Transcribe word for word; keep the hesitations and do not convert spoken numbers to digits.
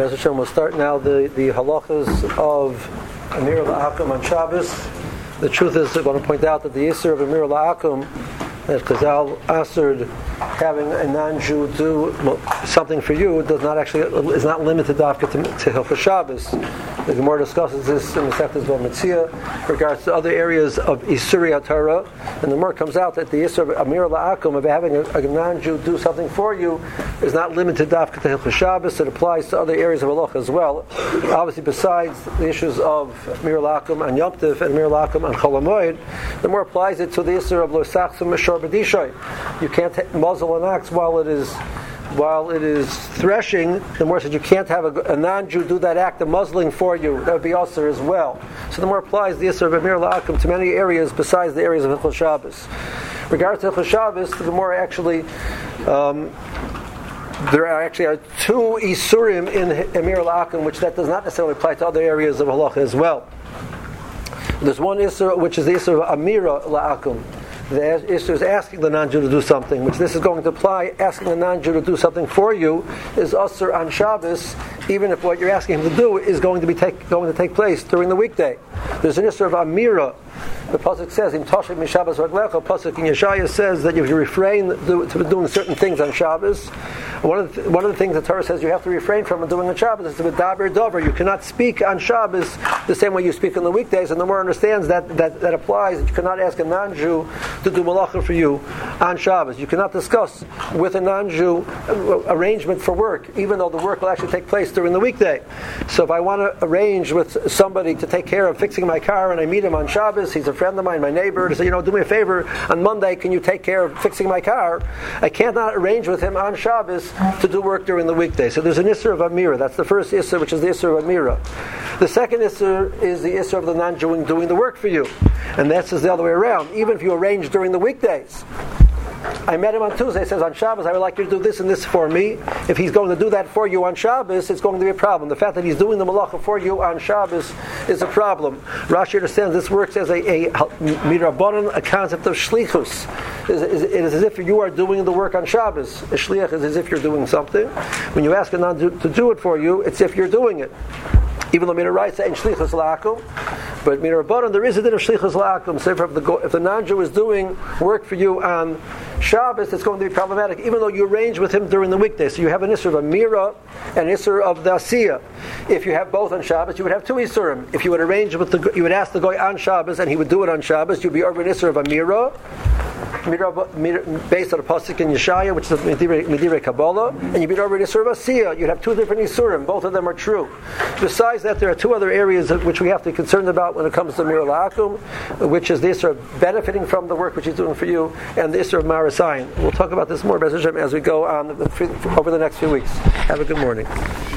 Be'ez Hashem, we'll start now the, the halachas of Amir La'akum on Shabbos. The truth is, I want to point out that the Yisr of Amir La'akum, that Chazal answered having a non-Jew do something for you, does not actually is not limited to to Hilchos Shabbos. The Gemara discusses this in the Masechtas Bava Metzia in regards to other areas of Isuri HaTorah, and the Gemara comes out that the Yisr of Amir La'akum, of having a, a non-Jew do something for you, is not limited to Hilchos Shabbos. It applies to other areas of halacha as well. Obviously, besides the issues of Amir La'akum and Yom Tov and Amir La'akum and Chol HaMoed, the Gemara applies it to the Yisr of Lo Sachsim Meshor B'Dishay. You can't t- muzzle an ox while it is while it is threshing. The Gemara said you can't have a, a non-Jew do that act of muzzling for you. That would be also as well. So the Gemara applies the Yisr of Amir La'akum to many areas besides the areas of Hilchos Shabbos. Regarding Hilchos Shabbos, the Gemara actually um, there are actually are two Isurim in Amir La'akum, which that does not necessarily apply to other areas of halacha as well. There's one Isur which is the Isur of Amira La'akum. The Isur is asking the non-Jew to do something, which this is going to apply. Asking the non-Jew to do something for you is Usur on Shabbos, even if what you're asking him to do is going to be take, going to take place during the weekday. There's an Isur of Amira. The pasuk says, "Im Toshek MiShabbos Raglecha." Pasuk in Yeshaya says that if you refrain to, to doing certain things on Shabbos, one of the, one of the things the Torah says you have to refrain from doing on Shabbos is to daber dover. You cannot speak on Shabbos the same way you speak on the weekdays, and the more understands that that, that applies. That you cannot ask a non-Jew to do malacha for you on Shabbos. You cannot discuss with a non-Jew arrangement for work, even though the work will actually take place during the weekday. So if I want to arrange with somebody to take care of fixing my car, and I meet him on Shabbos, he's a friend of mine, my neighbor, to say, you know, do me a favor, on Monday, can you take care of fixing my car? I cannot arrange with him on Shabbos to do work during the weekday. So there's an Isser of Amira. That's the first Isser, which is the Isser of Amira. The second Isser is the Isser of the non-Jew doing the work for you. And that's the other way around. Even if you arrange during the weekdays. I met him on Tuesday. He says, on Shabbos, I would like you to do this and this for me. If he's going to do that for you on Shabbos, it's going to be a problem. The fact that he's doing the malacha for you on Shabbos is a problem. Rashi understands this works as a, a mirabanan, a concept of shlichus. It is, it is as if you are doing the work on Shabbos. A shliach is as if you're doing something. When you ask a non to do it for you, it's if you're doing it. Even though Mirabanan ain't shlichus la'akum, but Mirabanan there is a din of shlichus la'akum. So if the, if the non-Jew is doing work for you on Shabbos, it's going to be problematic, even though you arrange with him during the weekday. So you have an Isser of Amira and Isser of the Asiyah. If you have both on Shabbos, you would have two Issurim. If you would arrange with the, you would ask the guy on Shabbos and he would do it on Shabbos, you'd be over an Isser of Amira, based on a pasuk in Yeshaya, which is Midire Kabbalah, and you'd be over an Isser of Asiyah. You'd have two different Isurim. Both of them are true. Besides that, there are two other areas which we have to be concerned about when it comes to Amir La'akum, which is the Isser of benefiting from the work which he's doing for you, and the Isser of Marasayin. We'll talk about this more as we go on over the next few weeks. Have a good morning.